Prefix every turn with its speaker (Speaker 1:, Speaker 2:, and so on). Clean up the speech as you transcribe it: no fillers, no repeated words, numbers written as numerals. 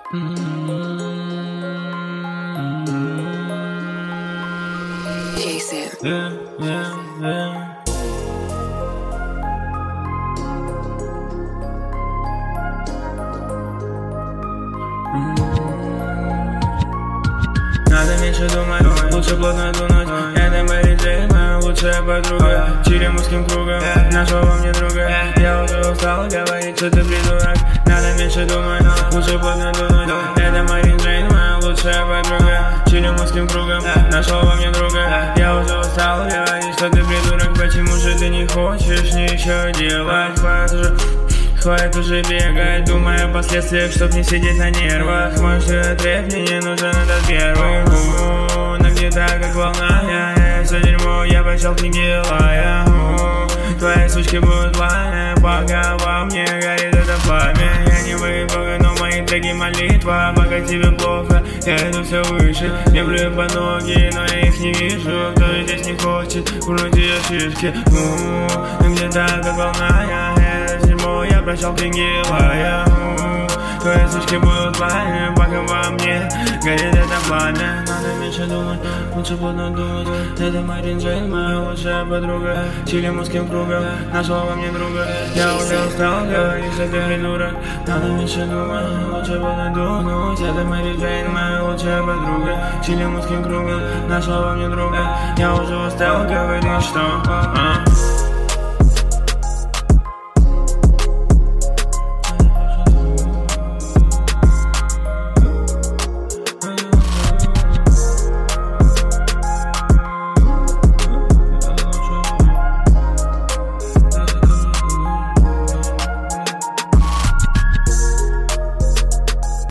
Speaker 1: Jason.
Speaker 2: Надо меньше думать, лучше плотно дунуть. Это Мэри Джейн, моя лучшая подруга. Чилим узким кругом, нашел во мне друга. Я уже устал говорить, что ты придурок. Надо меньше думать, лучше плотно дунуть. Это Мэри Джейн, моя лучшая подруга. Чилим узким кругом, нашел во мне друга. Я уже устал говорить, что ты придурок. Почему же ты не хочешь ничего делать? Хватит уже бегать, думая о последствиях, чтоб не сидеть на нервах. Мой ответ мне не нужен этот первый. Нагнета как волна, я все дерьмо, я прочел книги Илая. Твои сучки будут пламя, пока во мне горит это пламя. Я не выбога, но мои треки молитва. Пока тебе плохо, я иду все выше. Мне плюют по ноги, но я их не вижу. Кто же здесь не хочет курнуть ее шишки? Нагнета как волна, я прощал книги Илая. Твои сучки будут пламя, пока во мне горит это пламя. Надо меньше думать, лучше плотно думать. Это Мэри Джейн, моя лучшая подруга. Чилим узким кругом, нашел во мне друга. Я уже устал говорить, что ты придурок. Надо меньше думать, лучше плотно думать. Это Мэри Джейн, моя лучшая подруга. Чилим узким кругом, нашел во мне друга. Я уже устал говорить, что